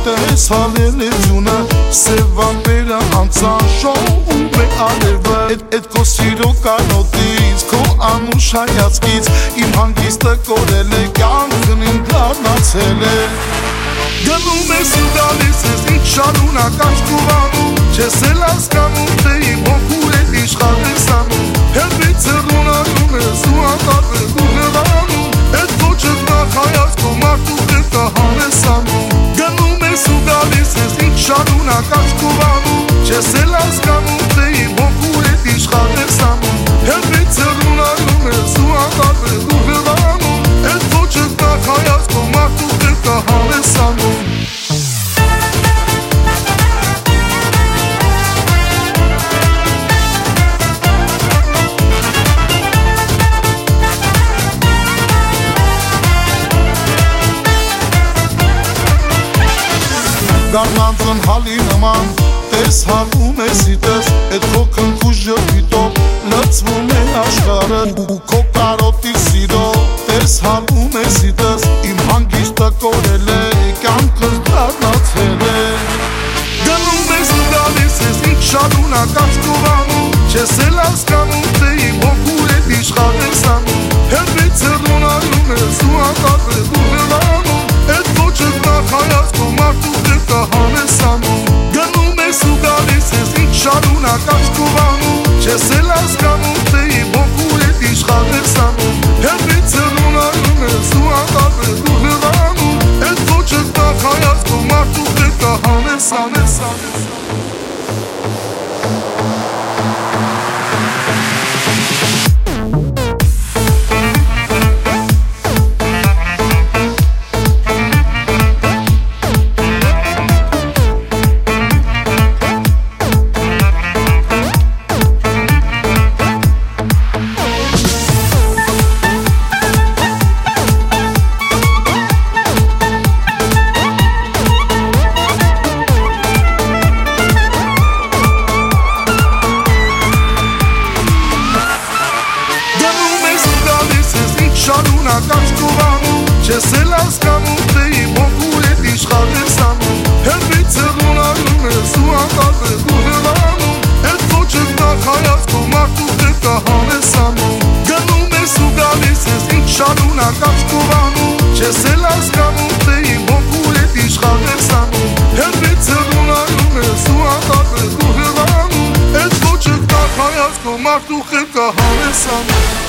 տես հալելությունը Սևամերը անցան շոում է արևը Էդ քո սիրո կանոտից, քո անուշ հայացքից Իմ հանգիստը կորել է, կյանքն իմ դառնացել է Գնում ես ու գալիս ես, ինչ շարունակ աչքովանում Չես էլ հասկանում, թե իմ հոգու է իշխան ես անում Հետից հեռունանում ես ու անդարվել ու հեռանում Էդ ոչըտ նախ հայացքով մարդու հետը հանես անում Գնում ես ու գալիս ես, ինչ շարունակ աչքովանում Չես էլ հասկանում, թե իմ հոգու է իշխան ես անում Հետից հեռունանում ես ու անդարվել ու հեռանում Էդ ոչըտ նախ հայացքով մարդու հետը հանես անում Գարնանձն հալի նման, տես հալում ես իտես Էդ քո քնքուշ ժպիտով լծվում է աշխարը Ու քո կարոտի սիրո, տես հալում ես իտես Իմ հանգիստը կորել է, կյանքս դառնացել է Գնում ես ու գալիս ես, ինչ շարունակ աչքովանում Չես էլ հասկանում, թե իմ հոգու է իշխան ես անում Հետից հեռունանում ես ու անդարվել ու հեռանում Էդ ոչըտ նախ հայացքով մարդու հետը հանես անում Գնում ես ու գալիս ես, ինչ շարունակ աչքովանում Չես էլ հասկանում, թե իմ հոգու է իշխան ես անում Հետից հեռունանում ես ու անդարվել ու հեռանում Էդ ոչըտ նախ հայացքով մարդու հետը հանես անում շարունակ աչքովանում Չես էլ հասկանում, թե իմ հոգու է իշխան ես անում Հետից հեռունանում ես ու անդարվել ու հեռանում Էդ ոչըտ նախ հայացքով մարդու հետը հանես անում Գնում ես ու գալիս ես, ինչ շարունակ աչքովանում Չես էլ հասկանում, թե իմ հոգու է իշխան ես անում Հետից հեռունանում ես ու անդարվել ու հեռանում Էդ ոչըտ նախ հայացքով մարդու հետը հանես անում